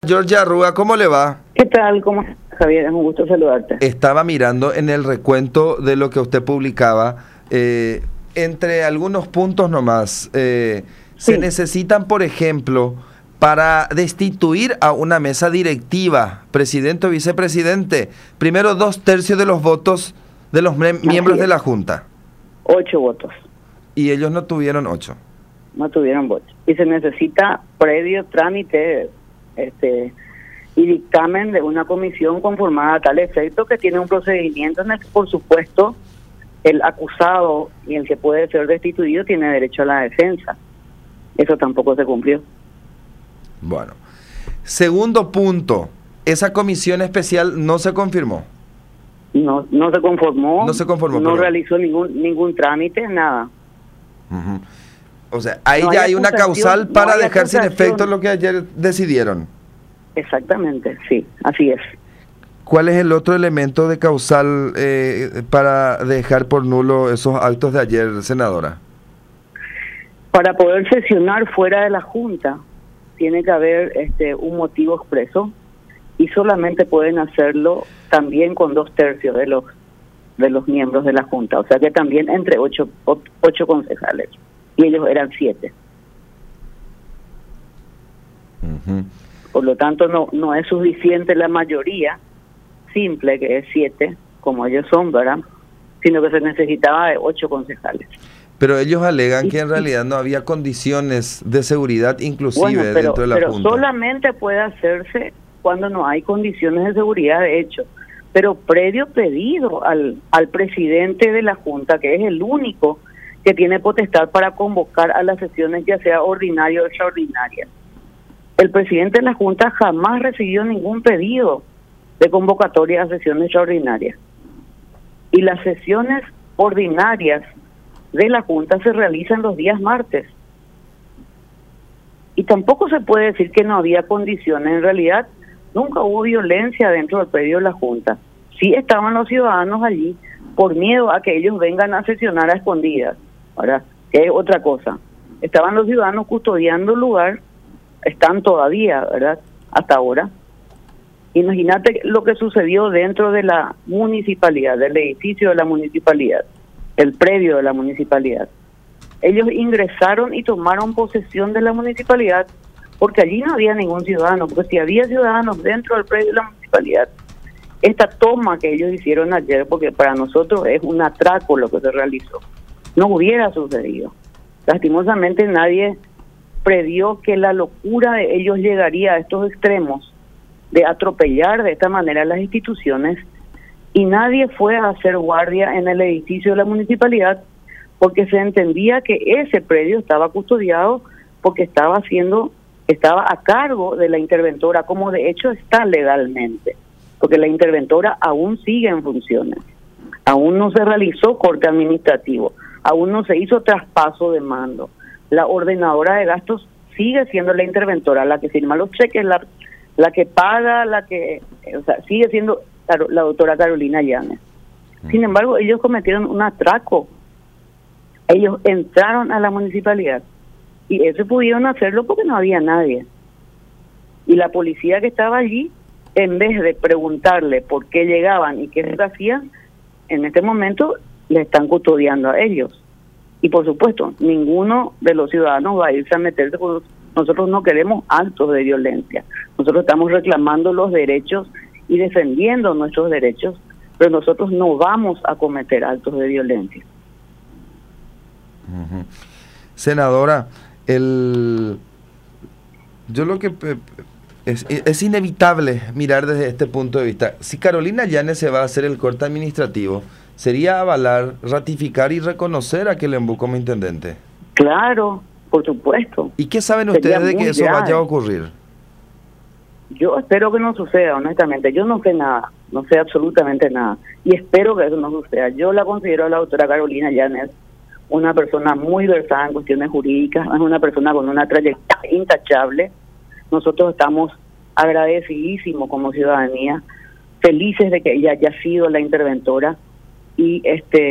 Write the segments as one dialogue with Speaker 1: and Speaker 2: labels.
Speaker 1: Georgia Arruga, ¿cómo le va?
Speaker 2: ¿Qué tal? ¿Cómo estás, Javier? Es un gusto saludarte.
Speaker 1: Estaba mirando en el recuento de lo que usted publicaba, entre algunos puntos nomás. Se necesitan, por ejemplo, para destituir a una mesa directiva, presidente o vicepresidente, primero 2/3 de los votos de los miembros de la Junta.
Speaker 2: 8 votos.
Speaker 1: Y ellos no tuvieron 8.
Speaker 2: No tuvieron votos. Y se necesita previo trámite y dictamen de una comisión conformada a tal efecto, que tiene un procedimiento en el que, por supuesto, el acusado y el que puede ser destituido tiene derecho a la defensa. Eso tampoco se cumplió.
Speaker 1: Bueno. Segundo punto, esa comisión especial no se confirmó.
Speaker 2: No se conformó.
Speaker 1: No se conformó.
Speaker 2: No realizó ningún trámite, nada.
Speaker 1: Uh-huh. O sea, ahí ya hay una causal para dejar sin efecto lo que ayer decidieron.
Speaker 2: Exactamente, sí, así es.
Speaker 1: ¿Cuál es el otro elemento de causal para dejar por nulo esos actos de ayer, senadora?
Speaker 2: Para poder sesionar fuera de la Junta tiene que haber un motivo expreso, y solamente pueden hacerlo también con 2/3 de los miembros de la Junta, o sea que también entre 8 concejales, y ellos eran 7.
Speaker 1: Uh-huh.
Speaker 2: Por lo tanto no es suficiente la mayoría simple, que es 7, como ellos son, ¿verdad? Sino que se necesitaba de 8 concejales.
Speaker 1: Pero ellos alegan que en realidad no había condiciones de seguridad inclusive dentro de la Junta.
Speaker 2: Pero solamente puede hacerse cuando no hay condiciones de seguridad, de hecho. Pero previo pedido al presidente de la Junta, que es el único que tiene potestad para convocar a las sesiones, ya sea ordinaria o extraordinaria. El presidente de la Junta jamás recibió ningún pedido de convocatoria a sesiones extraordinarias. Y las sesiones ordinarias de la Junta se realizan los días martes. Y tampoco se puede decir que no había condiciones. En realidad, nunca hubo violencia dentro del predio de la Junta. Sí estaban los ciudadanos allí por miedo a que ellos vengan a sesionar a escondidas, ¿verdad? Que es otra cosa. Estaban los ciudadanos custodiando el lugar, están todavía, ¿verdad? Hasta ahora. Imagínate lo que sucedió dentro de la municipalidad, del edificio de la municipalidad, el predio de la municipalidad. Ellos ingresaron y tomaron posesión de la municipalidad porque allí no había ningún ciudadano, porque si había ciudadanos dentro del predio de la municipalidad, esta toma que ellos hicieron ayer, porque para nosotros es un atraco lo que se realizó, no hubiera sucedido. Lastimosamente nadie previó que la locura de ellos llegaría a estos extremos de atropellar de esta manera las instituciones, y nadie fue a hacer guardia en el edificio de la municipalidad porque se entendía que ese predio estaba custodiado, porque estaba a cargo de la interventora, como de hecho está legalmente, porque la interventora aún sigue en funciones, aún no se realizó corte administrativo, aún no se hizo traspaso de mando. La ordenadora de gastos sigue siendo la interventora, la que firma los cheques, la que paga, sigue siendo la doctora Carolina Llanes. Sin embargo, ellos cometieron un atraco. Ellos entraron a la municipalidad y eso pudieron hacerlo porque no había nadie. Y la policía que estaba allí, en vez de preguntarle por qué llegaban y qué hacían, en este momento le están custodiando a ellos. Y por supuesto, ninguno de los ciudadanos va a irse a meterse con... Nosotros no queremos actos de violencia. Nosotros estamos reclamando los derechos y defendiendo nuestros derechos, pero nosotros no vamos a cometer actos de violencia.
Speaker 1: Uh-huh. Senadora, yo lo que es inevitable mirar desde este punto de vista. Si Carolina Llanes se va a hacer el corte administrativo, ¿sería avalar, ratificar y reconocer a Quelembú como intendente?
Speaker 2: Claro, por supuesto.
Speaker 1: ¿Y qué saben ustedes de que eso vaya a ocurrir?
Speaker 2: Yo espero que no suceda, honestamente. Yo no sé nada, no sé absolutamente nada. Y espero que eso no suceda. Yo la considero a la doctora Carolina Llanes una persona muy versada en cuestiones jurídicas, es una persona con una trayectoria intachable. Nosotros estamos agradecidísimos como ciudadanía, felices de que ella haya sido la interventora, y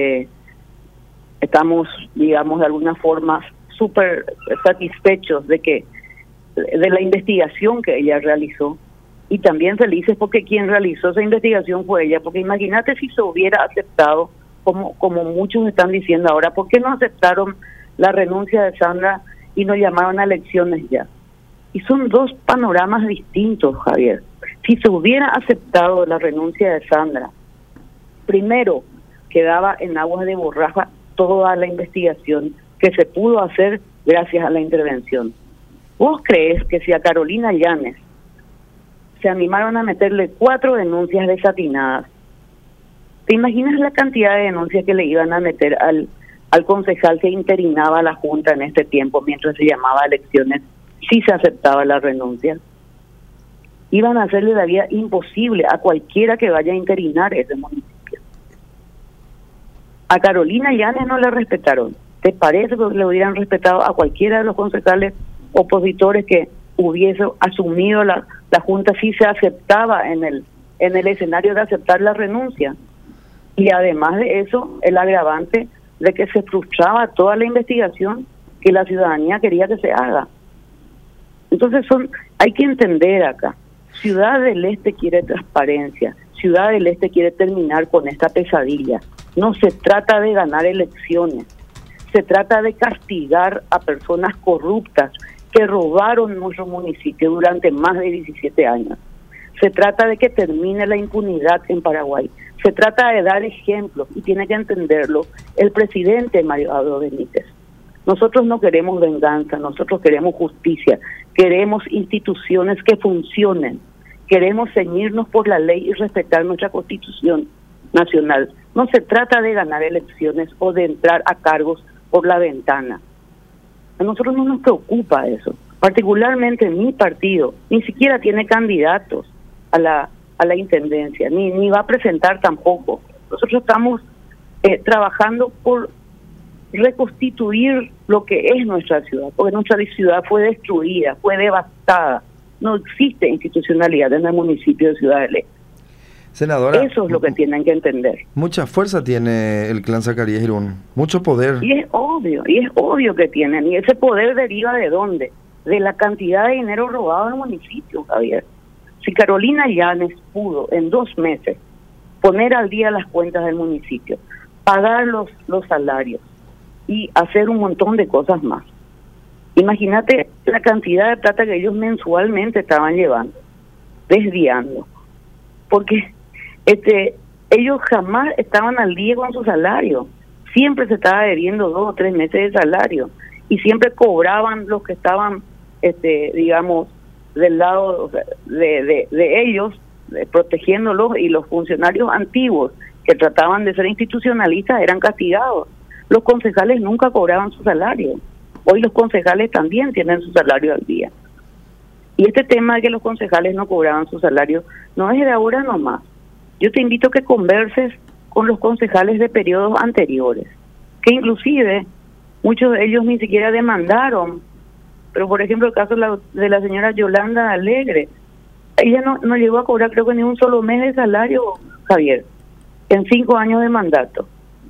Speaker 2: estamos, digamos, de alguna forma súper satisfechos de la investigación que ella realizó, y también felices porque quien realizó esa investigación fue ella, porque imagínate si se hubiera aceptado, como muchos están diciendo ahora, ¿por qué no aceptaron la renuncia de Sandra y nos llamaron a elecciones ya? Y son dos panoramas distintos, Javier. Si se hubiera aceptado la renuncia de Sandra, primero quedaba en aguas de borraja toda la investigación que se pudo hacer gracias a la intervención. ¿Vos crees que si a Carolina Llanes se animaron a meterle 4 denuncias desatinadas, te imaginas la cantidad de denuncias que le iban a meter al concejal que interinaba la Junta en este tiempo mientras se llamaba a elecciones, si se aceptaba la renuncia? Iban a hacerle la vida imposible a cualquiera que vaya a interinar ese municipio. A Carolina Llanes no le respetaron. ¿Te parece que le hubieran respetado a cualquiera de los concejales opositores que hubiese asumido la Junta si se aceptaba en el escenario de aceptar la renuncia? Y además de eso, el agravante de que se frustraba toda la investigación que la ciudadanía quería que se haga. Entonces hay que entender acá, Ciudad del Este quiere transparencia, Ciudad del Este quiere terminar con esta pesadilla. No se trata de ganar elecciones, se trata de castigar a personas corruptas que robaron nuestro municipio durante más de 17 años. Se trata de que termine la impunidad en Paraguay. Se trata de dar ejemplos, y tiene que entenderlo el presidente Mario Abdo Benítez. Nosotros no queremos venganza, nosotros queremos justicia, queremos instituciones que funcionen, queremos ceñirnos por la ley y respetar nuestra Constitución nacional. No se trata de ganar elecciones o de entrar a cargos por la ventana. A nosotros no nos preocupa eso. Particularmente mi partido ni siquiera tiene candidatos a la intendencia, ni va a presentar tampoco. Nosotros estamos trabajando por reconstituir lo que es nuestra ciudad, porque nuestra ciudad fue destruida, fue devastada. No existe institucionalidad en el municipio de Ciudad del Este.
Speaker 1: Senadora,
Speaker 2: eso es lo que tienen que entender.
Speaker 1: Mucha fuerza tiene el clan Zacarías Irún, mucho poder.
Speaker 2: Y es obvio que tienen. ¿Y ese poder deriva de dónde? De la cantidad de dinero robado en el municipio, Javier. Si Carolina Llanes pudo en 2 meses poner al día las cuentas del municipio, pagar los salarios y hacer un montón de cosas más, imagínate la cantidad de plata que ellos mensualmente estaban llevando, desviando, porque ellos jamás estaban al día con su salario, siempre se estaba debiendo 2 o 3 meses de salario y siempre cobraban los que estaban, digamos, del lado de ellos, protegiéndolos, y los funcionarios antiguos que trataban de ser institucionalistas eran castigados. Los concejales nunca cobraban su salario. Hoy los concejales también tienen su salario al día. Y este tema de que los concejales no cobraban su salario no es de ahora nomás. Yo te invito a que converses con los concejales de periodos anteriores, que inclusive muchos de ellos ni siquiera demandaron. Pero por ejemplo el caso de la señora Yolanda Alegre, ella no llegó a cobrar creo que ni un solo mes de salario, Javier, en 5 años de mandato.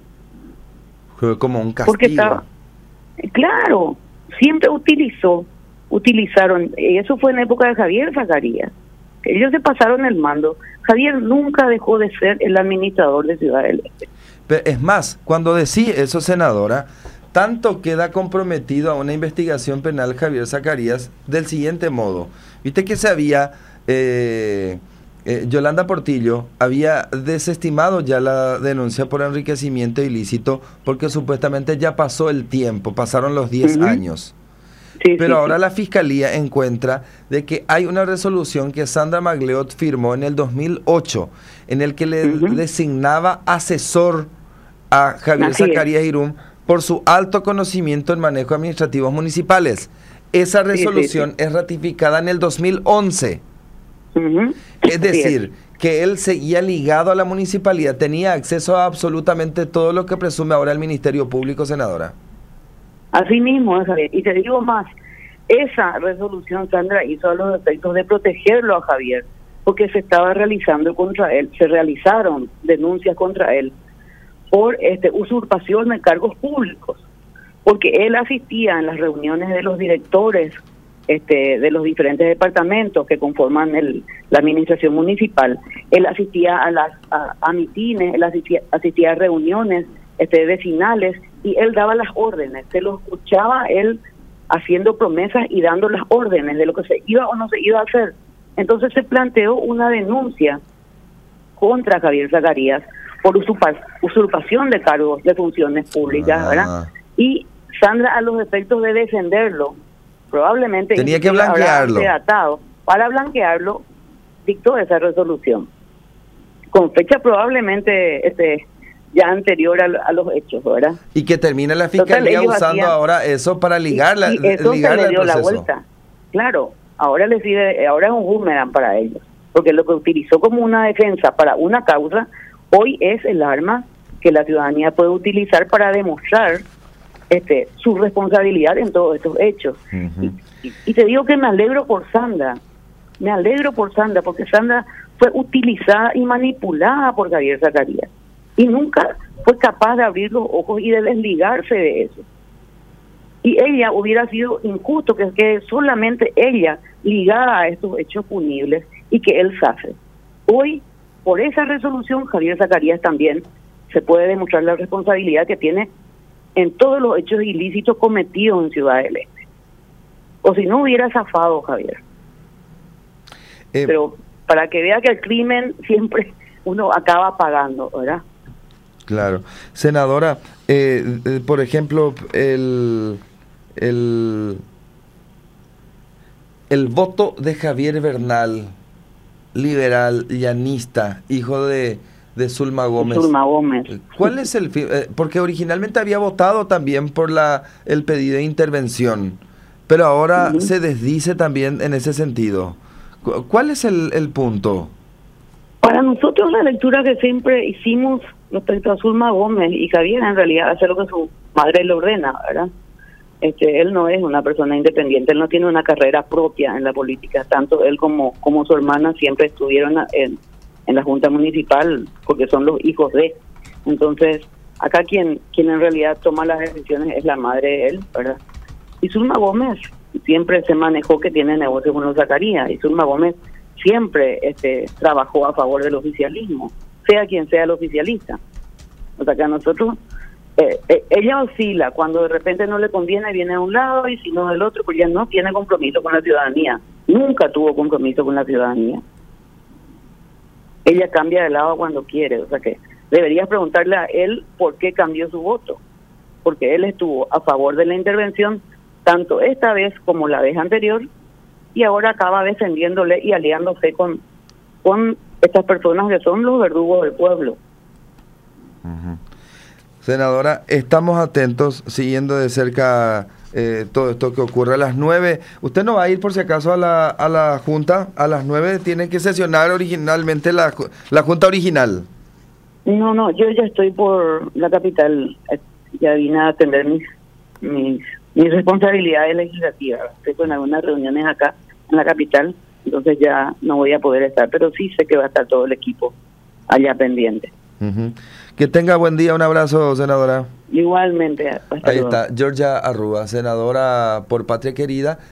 Speaker 1: Fue como un castigo.
Speaker 2: Porque estaba, claro, siempre utilizaron, y eso fue en época de Javier Zacarías, ellos se pasaron el mando. Javier nunca dejó de ser el administrador de Ciudad del Este.
Speaker 1: Pero es más, cuando decís eso, senadora, tanto queda comprometido a una investigación penal Javier Zacarías del siguiente modo. Viste que se había... Yolanda Portillo había desestimado ya la denuncia por enriquecimiento ilícito porque supuestamente ya pasó el tiempo, pasaron los 10 años. Sí, pero ahora la Fiscalía encuentra de que hay una resolución que Sandra Magleot firmó en el 2008 en el que le designaba asesor a Javier Zacarías Irún por su alto conocimiento en manejo administrativos municipales. Esa resolución es ratificada en el 2011. Es decir, que él seguía ligado a la municipalidad, tenía acceso a absolutamente todo lo que presume ahora el Ministerio Público, senadora.
Speaker 2: Así mismo, Javier. Y te digo más, esa resolución, Sandra, hizo a los efectos de protegerlo a Javier, porque se estaba realizando contra él, se realizaron denuncias contra él por usurpación de cargos públicos, porque él asistía en las reuniones de los directores de los diferentes departamentos que conforman la administración municipal. Él asistía a mitines, él asistía a reuniones vecinales, y él daba las órdenes, se lo escuchaba él haciendo promesas y dando las órdenes de lo que se iba o no se iba a hacer. Entonces se planteó una denuncia contra Javier Zacarías por usurpación de cargos de funciones públicas, ¿verdad? Y Sandra, a los efectos de defenderlo, probablemente
Speaker 1: tenía que blanquearlo.
Speaker 2: Para blanquearlo, dictó esa resolución, con fecha probablemente ya anterior a los hechos, ¿verdad?
Speaker 1: Y que termina la fiscalía usando ahora eso para ligarla,
Speaker 2: y eso
Speaker 1: ligarle
Speaker 2: se le dio
Speaker 1: el
Speaker 2: la
Speaker 1: proceso.
Speaker 2: vuelta. Claro, ahora es un boomerang para ellos, porque lo que utilizó como una defensa para una causa, hoy es el arma que la ciudadanía puede utilizar para demostrar su responsabilidad en todos estos hechos.
Speaker 1: Uh-huh.
Speaker 2: Y te digo que me alegro por Sandra, porque Sandra fue utilizada y manipulada por Javier Zacarías, y nunca fue capaz de abrir los ojos y de desligarse de eso. Y ella hubiera sido injusto que solamente ella ligada a estos hechos punibles y que él zafe. Hoy, por esa resolución, Javier Zacarías también se puede demostrar la responsabilidad que tiene en todos los hechos ilícitos cometidos en Ciudad del Este. O si no hubiera zafado, Javier. Pero para que vea que el crimen siempre uno acaba pagando, ¿verdad?
Speaker 1: Claro. Senadora, por ejemplo, el voto de Javier Bernal, liberal, llanista, hijo de Zulma Gómez.
Speaker 2: Zulma Gómez.
Speaker 1: ¿Cuál es el porque originalmente había votado también por el pedido de intervención, pero ahora se desdice también en ese sentido? ¿Cuál es el punto?
Speaker 2: Para nosotros la lectura que siempre hicimos respecto a Zulma Gómez y Javier, en realidad hace lo que su madre le ordena, ¿verdad? Él no es una persona independiente, él no tiene una carrera propia en la política, tanto él como su hermana siempre estuvieron en la Junta Municipal, porque son los hijos de. Entonces, acá quien en realidad toma las decisiones es la madre de él, ¿verdad? Y Zulma Gómez siempre se manejó que tiene negocios con los Zacarías, y Zulma Gómez siempre trabajó a favor del oficialismo, sea quien sea el oficialista. O sea que a nosotros, ella oscila, cuando de repente no le conviene viene de un lado y si no del otro, porque ella no tiene compromiso con la ciudadanía, nunca tuvo compromiso con la ciudadanía. Ella cambia de lado cuando quiere, o sea que deberías preguntarle a él por qué cambió su voto, porque él estuvo a favor de la intervención tanto esta vez como la vez anterior, y ahora acaba defendiéndole y aliándose con estas personas que son los verdugos del pueblo.
Speaker 1: Uh-huh. Senadora, estamos atentos, siguiendo de cerca todo esto que ocurre a las 9. ¿Usted no va a ir por si acaso a la Junta? A las 9 tiene que sesionar originalmente la Junta original.
Speaker 2: No, yo ya estoy por la capital, ya vine a atender mis responsabilidades legislativas. Estoy con algunas reuniones acá en la capital, entonces ya no voy a poder estar, pero sí sé que va a estar todo el equipo allá pendiente.
Speaker 1: Uh-huh. Que tenga buen día, un abrazo, senadora.
Speaker 2: Igualmente.
Speaker 1: Ahí está, Georgia Arrúa, senadora por Patria Querida.